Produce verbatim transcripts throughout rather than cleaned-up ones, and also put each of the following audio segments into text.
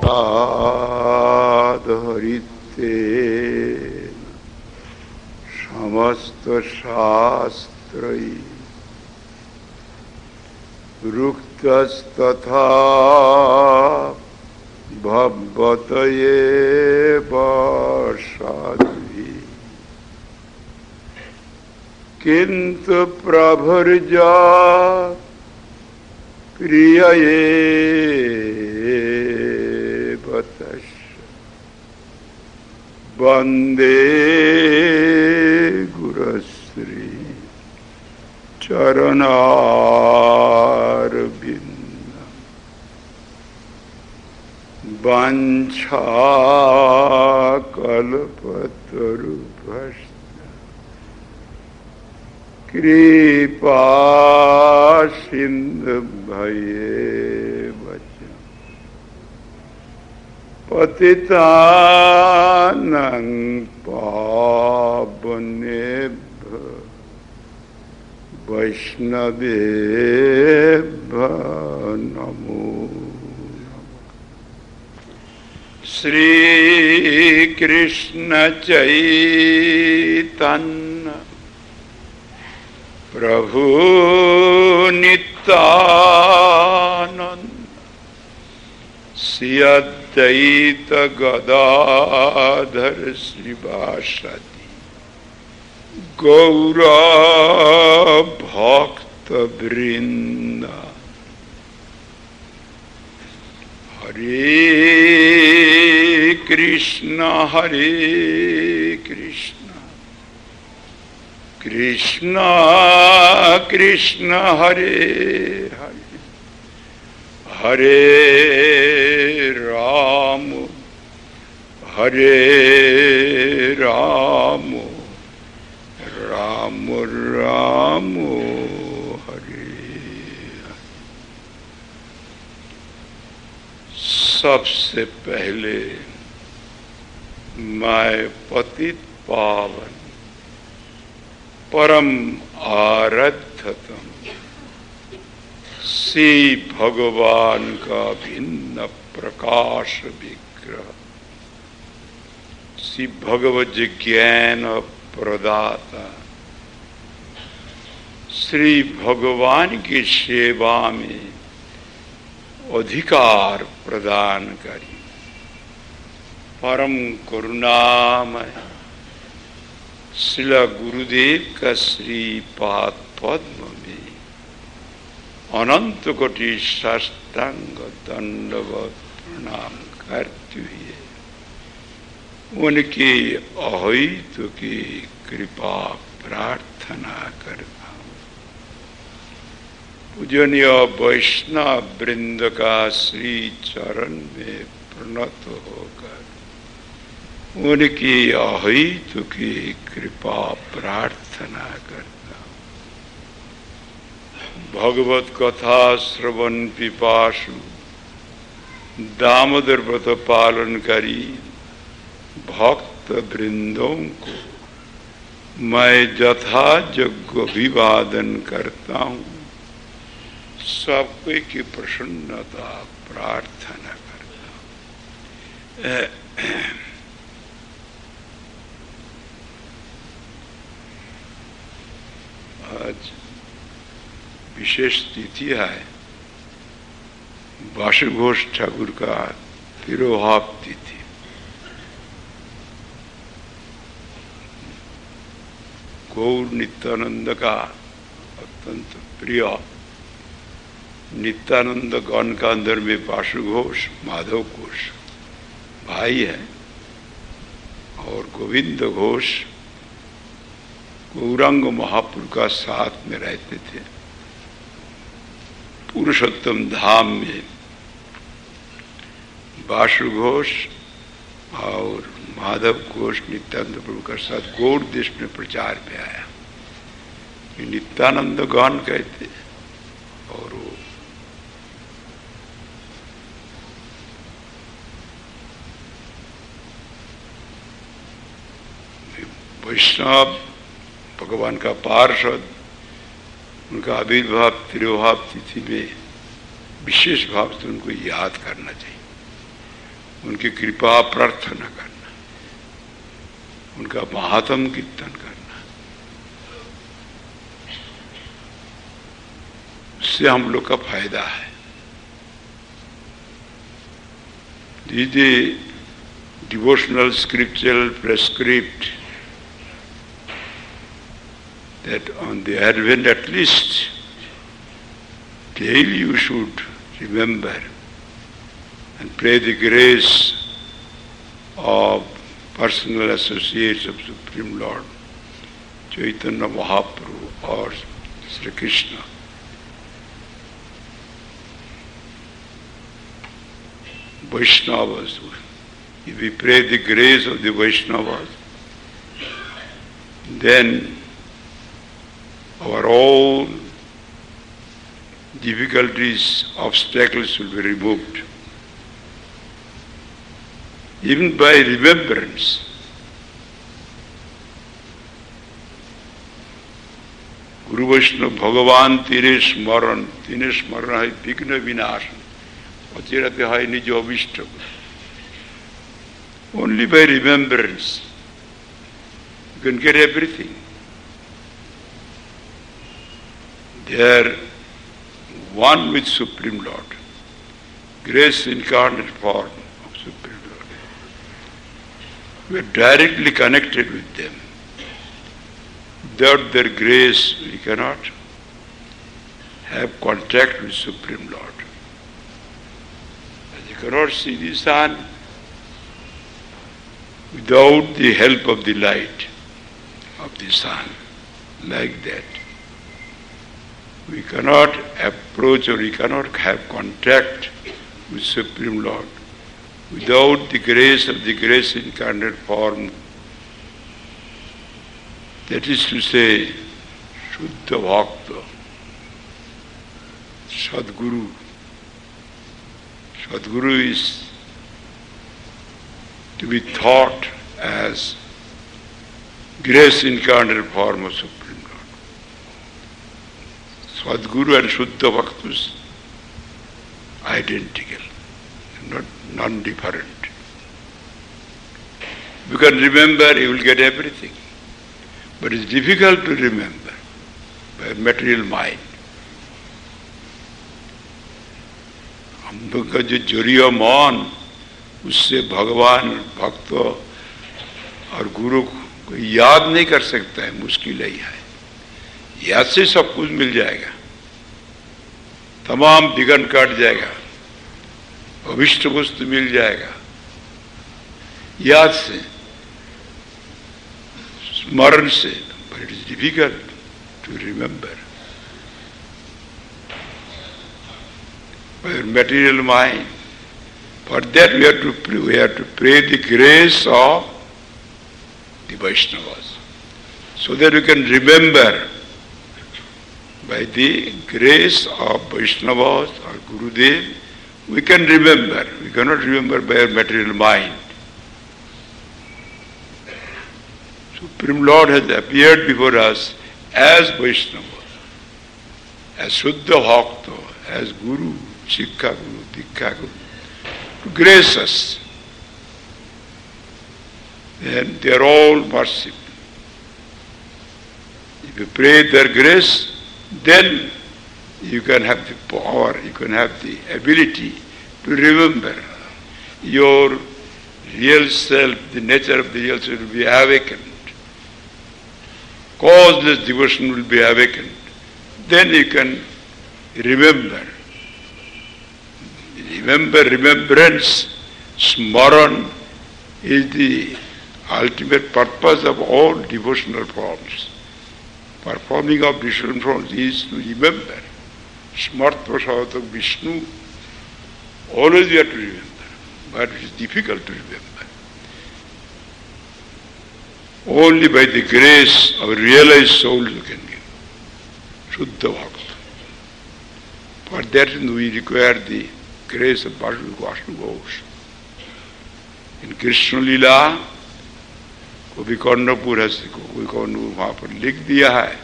तादहरिते समस्त शास्त्रै रुक्तस्तथा भवतये साध्वी किंतु प्रभुर्जा क्रियये वंदे गुरुश्री चरणारविंदं वाञ्छाकल्पतरुभ्यश्च कृपा सिन्धुभ्येव च पतितानां पावनेभ्यो वैष्णवेभ्यो नमो श्री कृष्ण चैतन्य प्रभु नित्यानंद श्री अद्वैत गदाधर श्रीवासदि गौर भक्त वृंद हरे कृष्ण हरे कृष्ण कृष्ण कृष्ण हरे हरे हरे राम हरे राम राम राम हरे हरे। सबसे पहले मैं पतित पावन परम आराध्यतम श्री भगवान का भिन्न प्रकाश विग्रह श्री भगवत ज्ञान प्रदाता श्री भगवान की सेवा में अधिकार प्रदान करी परम करुणामय श्रील गुरुदेव का श्री पाद पद्म में अनंत कोटि साष्टांग दंडवत प्रणाम करते हुए उनकी अहित की कृपा प्रार्थना करता हूँ। पूजनीय वैष्णव वृंद का श्री चरण में प्रणत होकर उनकी अहित की कृपा प्रार्थना करता हूँ। भगवत कथा श्रवण पिपासु दामोदर व्रत पालन करी भक्त वृंदों को मैं यथा योग्य अभिवादन करता हूँ। सबको की प्रसन्नता प्रार्थना करता हूँ। आज विशेष तिथि है वासुघोष ठाकुर का तिरोभाव तिथि। गौर नित्यानंद का अत्यंत प्रिय नित्यानंद गण का अंदर में वासुघोष माधव घोष भाई है और गोविंद घोष गौरांग महापुर का साथ में रहते थे। पुरुषोत्तम धाम में वासु घोष और माधव घोष नित्यानंद प्रभु का साथ गौड़ देश में प्रचार में आया। नित्यानंद गण कहते और वो वैष्णव भगवान का पार्षद उनका आविर्भाव तिरोभाव तिथि में विशेष भाव से उनको याद करना चाहिए। उनकी कृपा प्रार्थना करना, उनका महात्म कीर्तन करना, उससे हम लोग का फायदा है। The devotional scriptural prescript that on the Advent at least daily you should remember and pray the grace of personal associates of Supreme Lord Chaitanya Mahaprabhu or Sri Krishna. Vaishnavas. If we pray the grace of the Vaishnavas, then our own difficulties, obstacles will be removed. Even by remembrance. Guru Vaishnava Bhagavan Tine Smaran, Tine Smaran hai Vigna Vinasana. Achirate hai nijo avishta. Only by remembrance you can get everything. They are one with Supreme Lord. Grace incarnate form of Supreme Lord. We are directly connected with them. Without their grace we cannot have contact with Supreme Lord. You cannot see the sun without the help of the light of the sun, like that. We cannot approach or we cannot have contact with Supreme Lord without the grace of the grace incarnate form. That is to say, Shuddha Bhakta, Sadguru. Sadguru is to be thought as grace incarnate form of Supreme Lord. Sadguru and Shuddha Bhaktas identical, not non-different. You can remember, you will get everything. But it's difficult to remember by material mind. हम लोग का जो जरिया मान उससे भगवान भक्त और गुरु को याद नहीं कर सकता है, मुश्किल ही है। याद से सब कुछ मिल जाएगा, तमाम विघ्न काट जाएगा, अभिष्ट वस्तु मिल जाएगा। याद से, स्मरण से, but it is difficult to remember. By your material mind. For that we have to pray, we have to pray the grace of the Vaishnavas, so that we can remember by the grace of Vaishnavas or Gurudev, we can remember. We cannot remember by our material mind. Supreme Lord has appeared before us as Vaishnava, as Shuddha Bhakta, as Guru, Shikha Guru, Dikha Guru, to grace us. And they are all merciful. If you pray their grace, then you can have the power, you can have the ability to remember. Your real self, the nature of the real self will be awakened. Causeless devotion will be awakened. Then you can remember. Remember, remembrance, smaran is the ultimate purpose of all devotional forms. Performing of devotional forms is to remember. Smartva Savatak Vishnu, always we have to remember, but it is difficult to remember. Only by the grace of a realized soul you can give. Shuddha Bhakta. For that we require the grace of Vasu Ghosh. In Krishna Lila, Gopi Karnapur has Gopi Karnapur वहाँ पर लिख दिया है.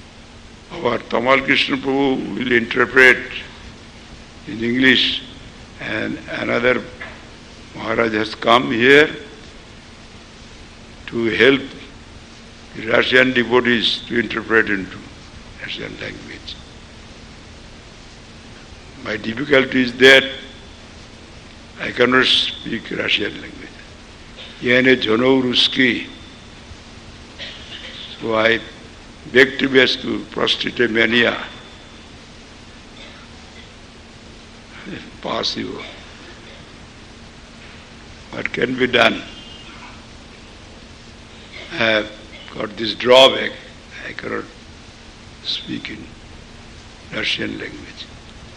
Our Tamal Krishna Prabhu will interpret in English and another Maharaj has come here to help the Russian devotees to interpret into Russian language. My difficulty is that I cannot speak Russian language. Я не знаю русский. So I beg to be asked to prostrate mania. Possible. What can be done? I have got this drawback. I cannot speak in Russian language.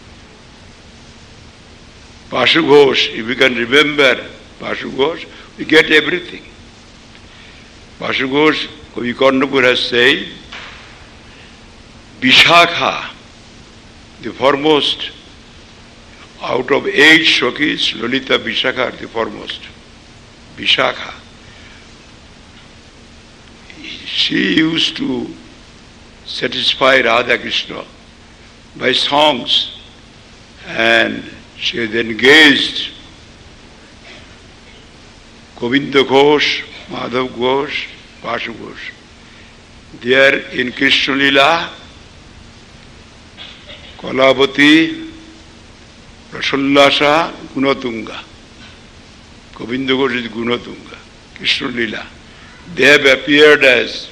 Pashu Ghosh, if we can remember Pashu Ghosh, we get everything. Pashu Ghosh, Kavi Karnapur has said, Vishakha, the foremost, out of eight Shokis, Lolita Vishakha are the foremost. Vishakha. She used to satisfy Radha Krishna by songs, and she has engaged Govinda Ghosh, Madhav Ghosh, Pashu Ghosh. They are in Krishna Lila, Kalavati, Rasullasa, Gunatunga. Govinda Ghosh is Gunatunga, Krishna Lila. They have appeared as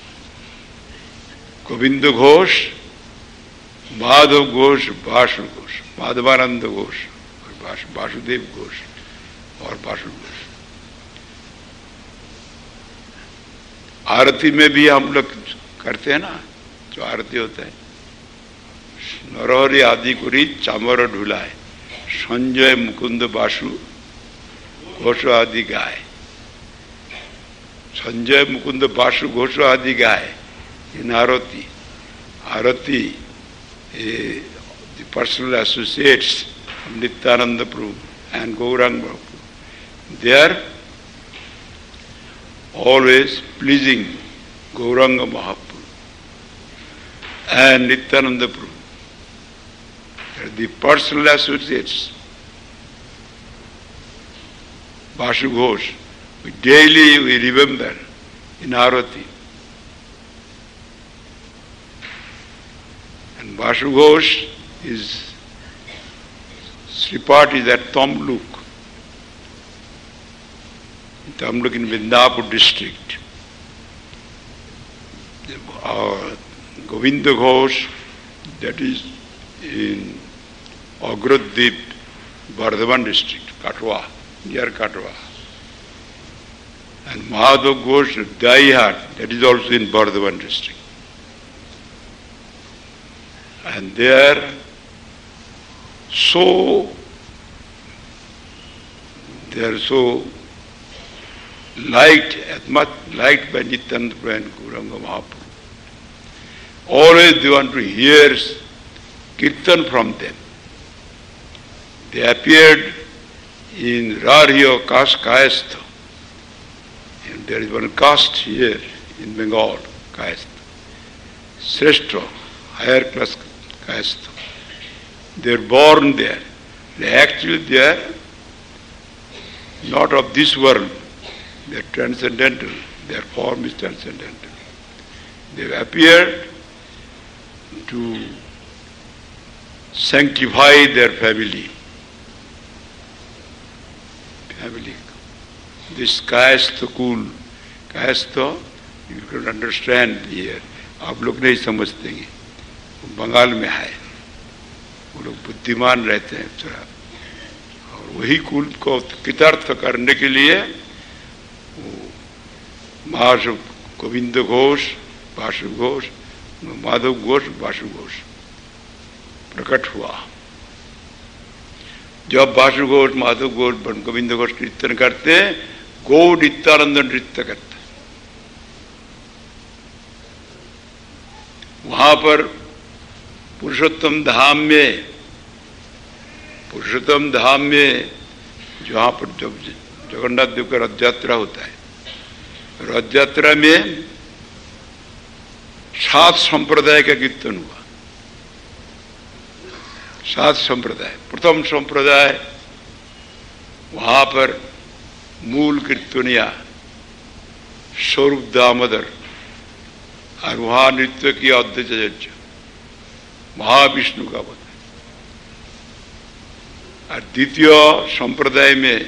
Govinda Ghosh, Madhav Ghosh, Pashu Ghosh, Madhavananda Ghosh, or Vasudev Ghosh, or Pashu Ghosh. आरती में भी हम लोग करते हैं ना, जो आरती होता है, नरहरि आदि कुरी चामर ढुलाए, संजय मुकुंद बासु घोष आदि गाय. संजय मुकुंद बासु घोष आदि गाय in Arati. Arati, eh, the personal associates of Nityananda Prabhu and Gauranga Prabhu, they are always pleasing Gauranga Mahaprabhu and Nityananda Prabhu. They are the personal associates. Vasu Ghosh, we daily we remember in Arati. And Vasu Ghosh is, Sripat is at Tamluk. Tamluk in Vindapur district. Our Govinda Ghosh, that is in Agradip, Bardhaman district, Katwa, near Katwa. And Madhav Ghosh, Daihat, that is also in Bardhaman district. And they are so, they are so liked, as much liked by Nityananda Prabhu and Gauranga Mahaprabhu. Always they want to hear Kirtan from them. They appeared in Rarhiyo caste Kayastha. And there is one caste here in Bengal, Kayastha. Sreshta, higher class Kayastha. They are born there. They actually they are not of this world. They are transcendental. Their form is transcendental. They have appeared to sanctify their family. Family. This Kayastha cool. Kayastha, you can understand here. आप लोग नहीं समझते हैं. बंगाल में है. वो लोग बुद्धिमान रहते हैं थोड़ा. और वही कुल को कृतार्थ करने के लिए महाराज गोविंद घोष, वासु घोष, माधव घोष, वासु घोष प्रकट हुआ. जब वासु घोष, माधव घोष, गोविंद घोष कीर्तन करते हैं, गौड़ नित्यानंद नृत्य करते. वहां पर पुरुषोत्तम धाम में, पुरुषोत्तम धाम में जहाँ पर जब जगन्नाथ देव का रथ यात्रा होता है, रथ यात्रा में सात संप्रदाय का कीर्तन हुआ. सात संप्रदाय. प्रथम संप्रदाय वहां पर मूल कीर्तनिया स्वरूप दामोदर और वहां नृत्य किया अद्वैताचार्य महाविष्णु का बताया। और द्वितीय संप्रदाय में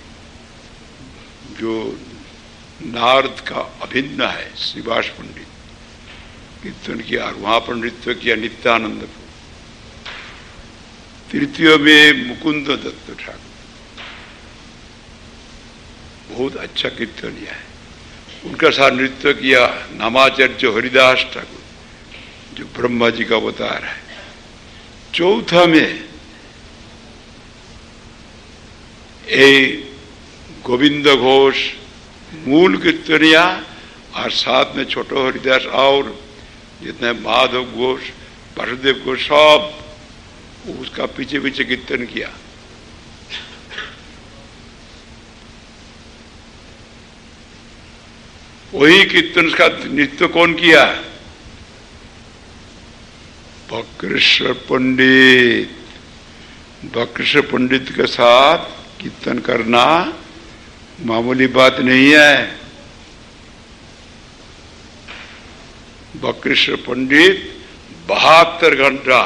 जो नारद का अभिन्न है श्रीवास पंडित कीर्तन किया और वहां पर नृत्य किया नित्यानंद को। तृतीय में मुकुंद दत्त ठाकुर बहुत अच्छा कीर्तनिया है, उनका साथ नृत्य किया नामाचार्य हरिदास ठाकुर जो ब्रह्मा जी का अवतार है। चौथा में ए गोविंद घोष मूल कीर्तनिया और साथ में छोटो हरिदास और जितने माधव घोष वासुदेव घोष सब उसका पीछे पीछे कीर्तन किया। वही कीर्तन का नृत्य कौन किया? वक्रेश्वर पंडित। वक्रेश्वर पंडित के साथ कीर्तन करना मामूली बात नहीं है। वक्रेश्वर पंडित बहत्तर घंटा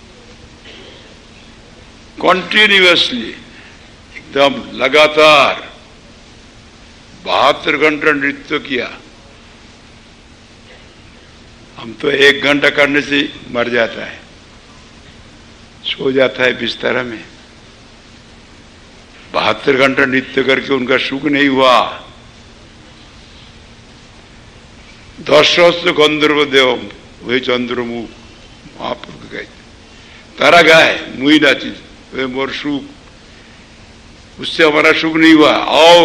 कंटिन्यूअसली एकदम लगातार बहत्तर घंटा नृत्य किया। हम तो एक घंटा करने से मर जाता है, सो जाता है बिस्तर में। बहत्तर घंटा नृत्य करके उनका सुख नहीं हुआ। दशरथ गंधर्व देव वही चंद्रमुख महाप्रभु गए तारा गाय मुई नाची वे मोर सुख, उससे हमारा सुख नहीं हुआ और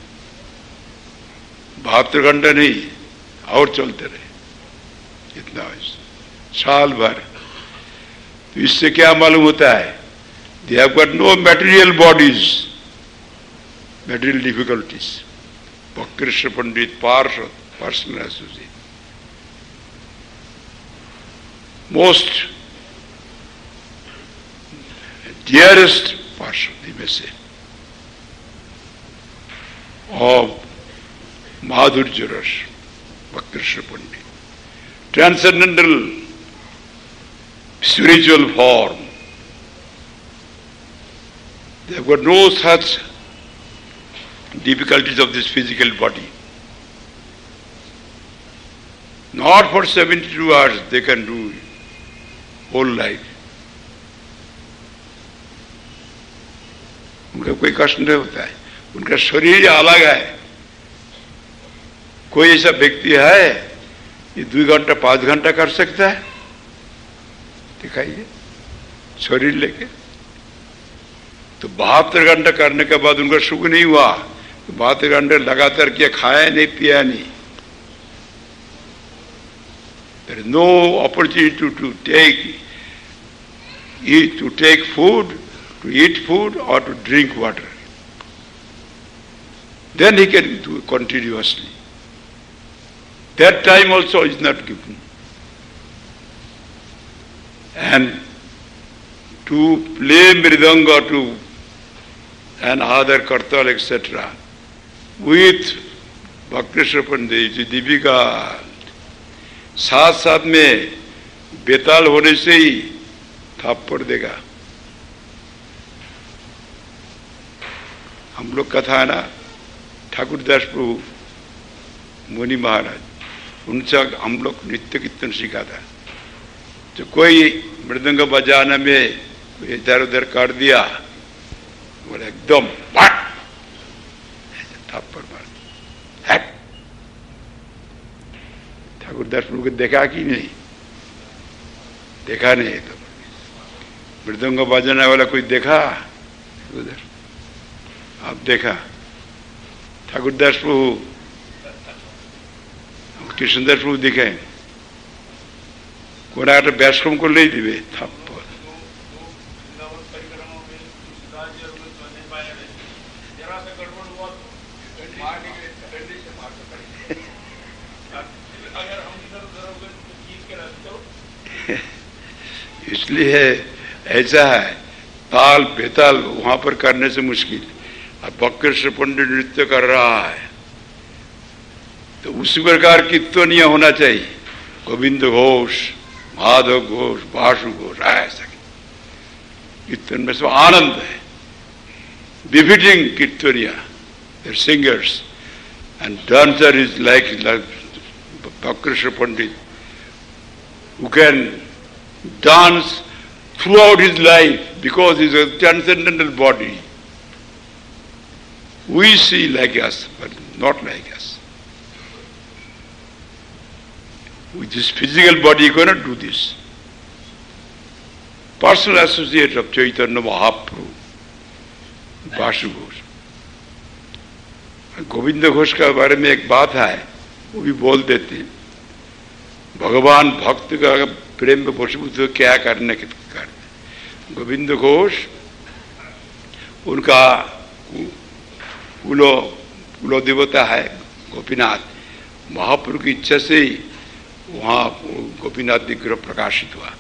बहत्तर घंटा नहीं और चलते रहे इतना साल भर। तो इससे क्या मालूम होता है? They have got no material bodies, material difficulties. Vakreshwar Pandit पार्षद पर्सनल एसोसिएट मोस्ट डियरेस्ट पार्षद में से और माधुर्य रस Vakreshwar Pandit transcendental spiritual form. They have got no such difficulties of this physical body. Not for seventy-two hours they can do whole life. उनका कोई कष्ट नहीं होता है, उनका शरीर अलग है। कोई ऐसा व्यक्ति है ये दो घंटा पांच घंटा कर सकता है? दिखाइए शरीर लेके। तो बहत्तर घंटा करने के बाद उनका सुख नहीं हुआ, तो बहत्तर घंटे लगातार किया, खाया नहीं पिया नहीं। There is no opportunity to, to take eat, to take food, to eat food or to drink water. Then he can do it continuously. That time also is not given. And to play mridanga to and other kartal et cetera with Vक्रेश्वर पंडित जी दीपिका साथ साथ में बेताल होने से ही थाप्पड़ देगा। हम लोग कथा है ना ठाकुरदास प्रभु मुनि महाराज, उनसे हम लोग नृत्य कीर्तन सीखा था। तो कोई मृदंग बजाने में इधर उधर कर दिया, बोले एकदम पट थप्पड़ मार। ठाकुरदास प्रभु को देखा कि नहीं? देखा नहीं। तो मृदंग बजाने वाला कोई देखा उधर? आप देखा? ठाकुरदास प्रभु कृष्णदास प्रभु दिखे कोना व्यासक्रम को ले दिवे थप्पड़। इसलिए ऐसा है ताल बेताल वहां पर करने से मुश्किल। और वक्रश्र पंडित नृत्य कर रहा है तो उसी प्रकार कीर्तनीय होना चाहिए। गोविंद घोष, माधव घोष, वासु घोष, ऐसा कीर्तन में सब आनंद है। Befitting कीर्तनिया, their singers, and dancer is like, like Vakrishra Pandit, who can dance throughout his life because he is a transcendental body. We see like us, but not like us. With this physical body, you cannot do this. Personal associate of Chaitanya Mahaprabhu, Vasu Ghosh. Govind Ghosh का बारे में एक बात है, वो भी बोल देते हैं, भगवान भक्त का प्रेम में वशीभूत हो क्या करने के करते। गोविंद घोष उनका कुलो कुलो देवता है गोपीनाथ, महाप्रभु की इच्छा से ही वहाँ गोपीनाथ विग्रह प्रकाशित हुआ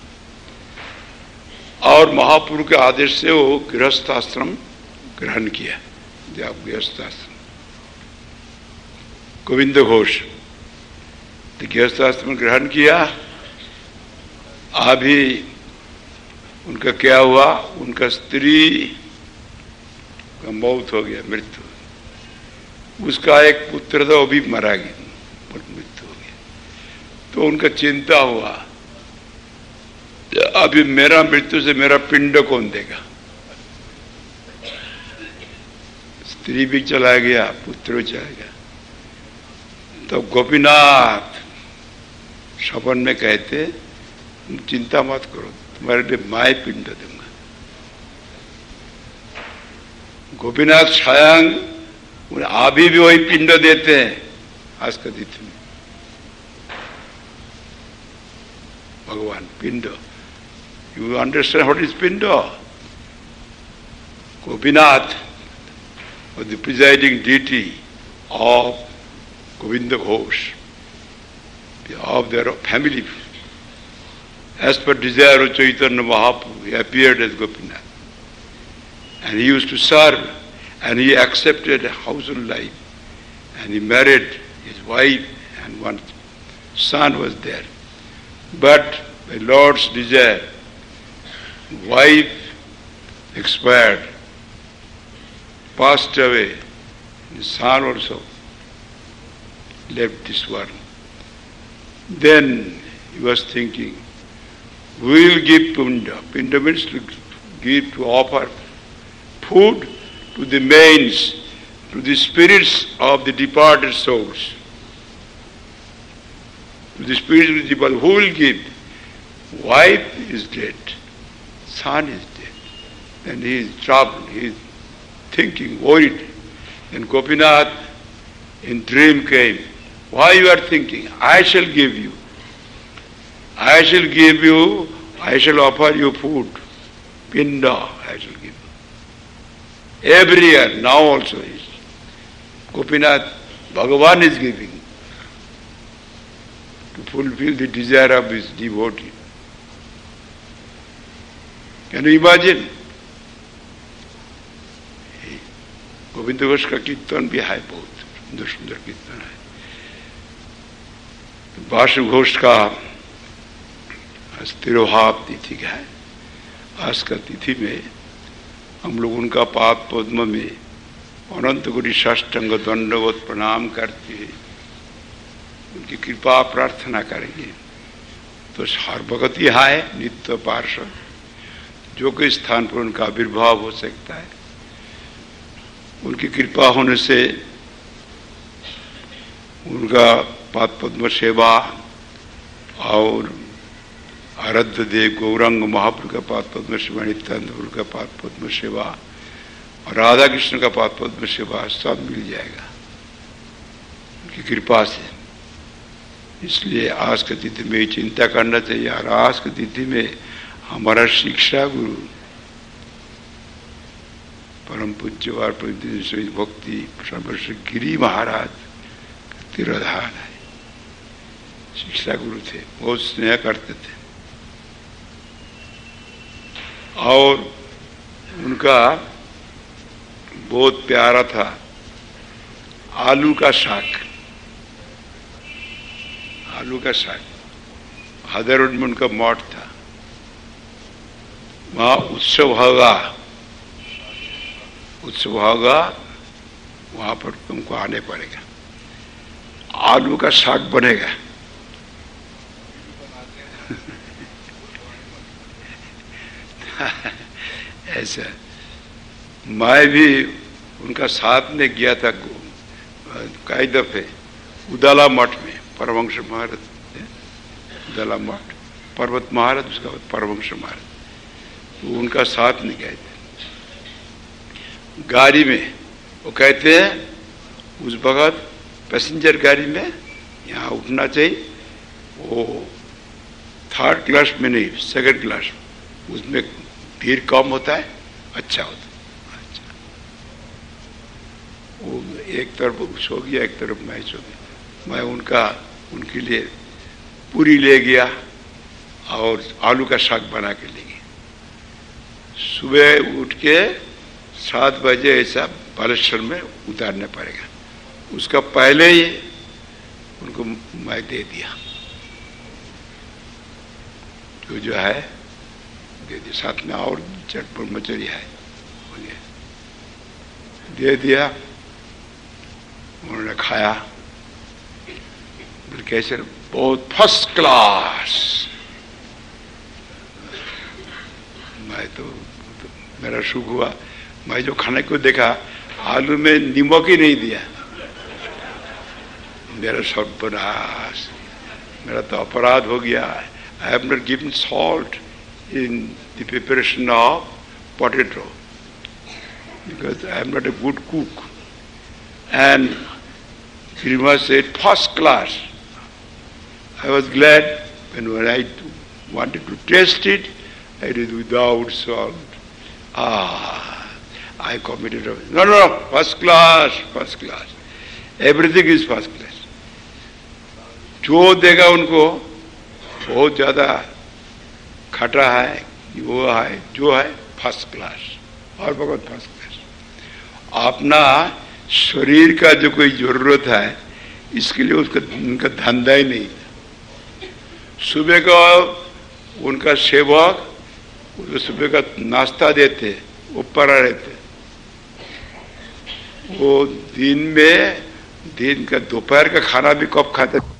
और महाप्रभु के आदेश से वो गृहस्थ आश्रम ग्रहण किया। जब गृहस्थ आश्रम गोविंद घोष तो गृहस्थ आश्रम ग्रहण किया, अभी उनका क्या हुआ, उनका स्त्री का मौत हो गया, मृत्यु। उसका एक पुत्र था, वो भी मारा गया, मृत्यु हो गया। तो उनका चिंता हुआ, अभी मेरा मृत्यु से मेरा पिंड कौन देगा। स्त्री भी चला गया, पुत्र भी चला गया। तो गोपीनाथ सपन में कहते, चिंता मत करो, तुम्हारे लिए मैं पिंड दूंगा। गोपीनाथ स्वयं अभी भी वही पिंड देते हैं आज का तिथि में। भगवान पिंड, यू अंडरस्टैंड व्हाट इज पिंड? Gopinath was the presiding deity of Govinda Ghosh, of their family. As per desire of Chaitanya Mahaprabhu, he appeared as Gopinath. And he used to serve, and he accepted a household life. And he married his wife, and one son was there. But by Lord's desire, wife expired, passed away, his son also left this world. Then he was thinking, we will give Pinda. Pinda means to give, to offer food to the mains, to the spirits of the departed souls. To the spirits of the departed, who will give? Wife is dead, son is dead. Then he is troubled, he is thinking, worried. Then Gopinath in dream came. Why you are thinking? I shall give you. I shall give you, I shall offer you food. Pinda, I shall give you. Every year, now also is. Gopinath, Bhagavan is giving to fulfill the desire of his devotee. Can you imagine? Govind Ghosh का कीर्तन भी है, बहुत सुंदर सुंदर कीर्तन है। वासु घोष का तिरोभाव तिथि का है। आज का तिथि में हम लोग उनका पाद पद्म में अनंत कोटि साष्टांग दंडवत प्रणाम करते उनकी कृपा प्रार्थना करेंगे। तो सर्वगति है नित्य पार्षद, जो कि स्थान पर उनका आविर्भाव हो सकता है। उनकी कृपा होने से उनका पाद पद्म सेवा और आराध्य देव गौरांग महाप्रभु का पाद पद्म सेवा, नित्यानंद का पाद पद्म सेवा और राधा कृष्ण का पाद पद्म सेवा सब मिल जाएगा उनकी कृपा से। इसलिए आज की तिथि में चिंता करना चाहिए। और आज की तिथि में हमारा शिक्षा गुरु परम पूज्य और भक्ति सर्वश्री गिरी महाराज तिरोधान है। शिक्षा गुरु थे, बहुत स्नेह करते थे और उनका बहुत प्यारा था, आलू का साग। आलू का साग हादर रोड में उनका मठ था। वहां उत्सव होगा, उत्सव होगा, वहां पर तुमको आने पड़ेगा। आलू का साग बनेगा। ऐसा मैं भी उनका साथ में गया था कई दफे उदाला मठ में, परमहंस महाराज, उदाला मठ, पर्वत महाराज, उसका परमहंस महाराज, तो उनका साथ में गए थे गाड़ी में। वो कहते हैं उस वक्त पैसेंजर गाड़ी में यहाँ उठना चाहिए, वो थर्ड क्लास में नहीं, सेकंड क्लास, उसमें भीड़ कम होता है, अच्छा होता है। अच्छा, वो एक तरफ सो गया, एक तरफ मैं सो गया। मैं उनका उनके लिए पूरी ले गया और आलू का साग बना के ले गया। सुबह उठ के सात बजे ऐसा बालेश्वर में उतारने पड़ेगा, उसका पहले ही उनको मैं दे दिया, तो जो है दे दिया। साथ में और चटपट मछली है, दे दिया। उन्होंने खाया, कैसे, बहुत फर्स्ट क्लास। मैं तो, तो मेरा सुख हुआ। मैं जो खाने को देखा, आलू में नमक ही नहीं दिया। मेरा सर्वनाश, मेरा तो अपराध हो गया। I have not given salt in the preparation of potato because I am not a good cook. And Srinivas said, first class. I was glad when, when I wanted to taste it, I did without salt. Ah, I committed a... No, no, no, first class, first class. Everything is first class. जो देगा उनको बहुत ज्यादा खटा है, वो है, जो है फर्स्ट क्लास, और बहुत फर्स्ट क्लास। अपना शरीर का जो कोई जरूरत है, इसके लिए उसका उनका धंधा ही नहीं। सुबह का उनका सेवक सुबह का नाश्ता देते, वो पड़ा रहते। वो दिन में दिन का दोपहर का खाना भी कब खाते